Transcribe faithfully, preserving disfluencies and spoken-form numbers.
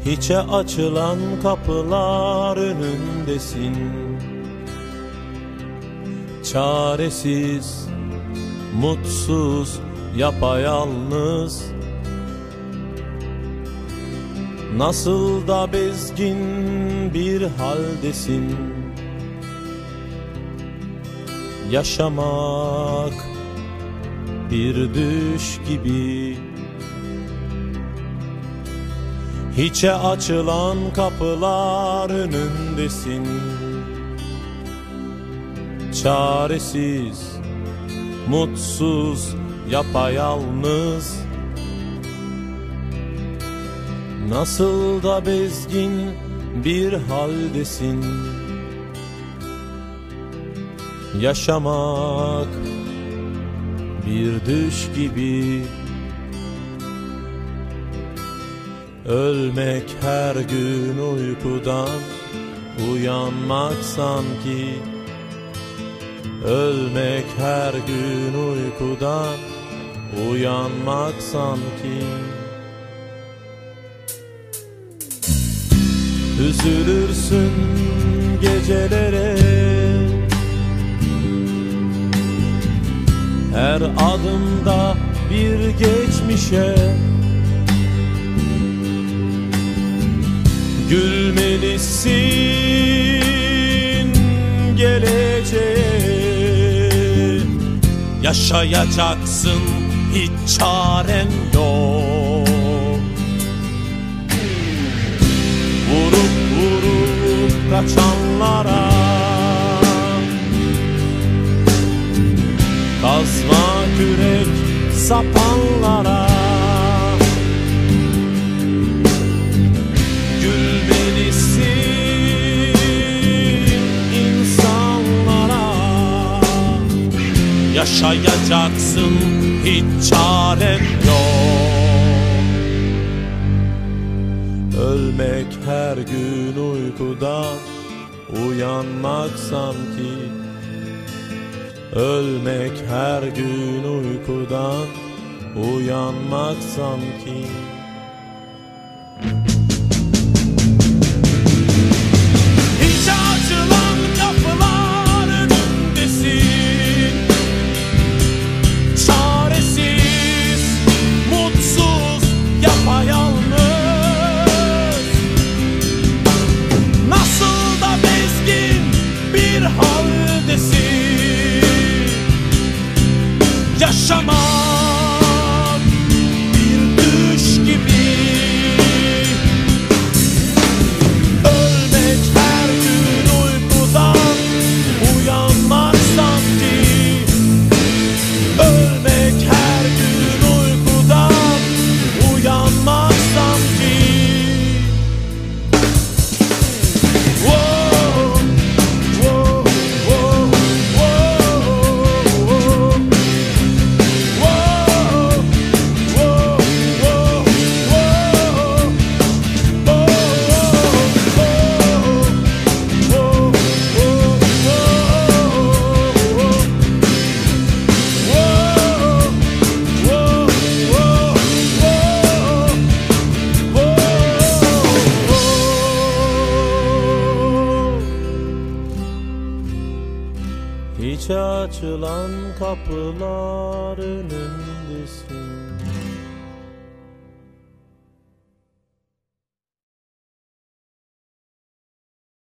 Hiçe açılan kapılar önündesin. Çaresiz, mutsuz, yapayalnız. Nasıl da bezgin bir haldesin. Yaşamak bir düş gibi. Hiçe açılan kapılar önündesin. Çaresiz, mutsuz, yapayalnız. Nasıl da bezgin bir haldesin. Yaşamak bir düş gibi. Ölmek her gün uykudan uyanmak sanki. Ölmek her gün uykudan uyanmak sanki. Üzülürsün gecelere, her adımda bir geçmişe. Gülmelisin geleceğe. Yaşayacaksın, hiç çaren yok. Vurup vurup kaçanlara, kazma kürek sapanlara. Gülmelisin insanlara. Yaşayacaksın, hiç çaren yok. Ölmek her gün uykudan uyanmak sanki. Ölmek her gün uykudan uyanmak sanki. Hiç açılan kapılar önündesin. Çaresiz, mutsuz, yapayalnız. Nasıl da bezgin bir haldesin. Yaşamak bir düş gibi. Ölmek her gün uykudan uyanmak sanki. Ölmek her gün uykudan uyanmak sanki. Wow, wow, wow, wow, wow. Hiç açılan kapılar önündesin.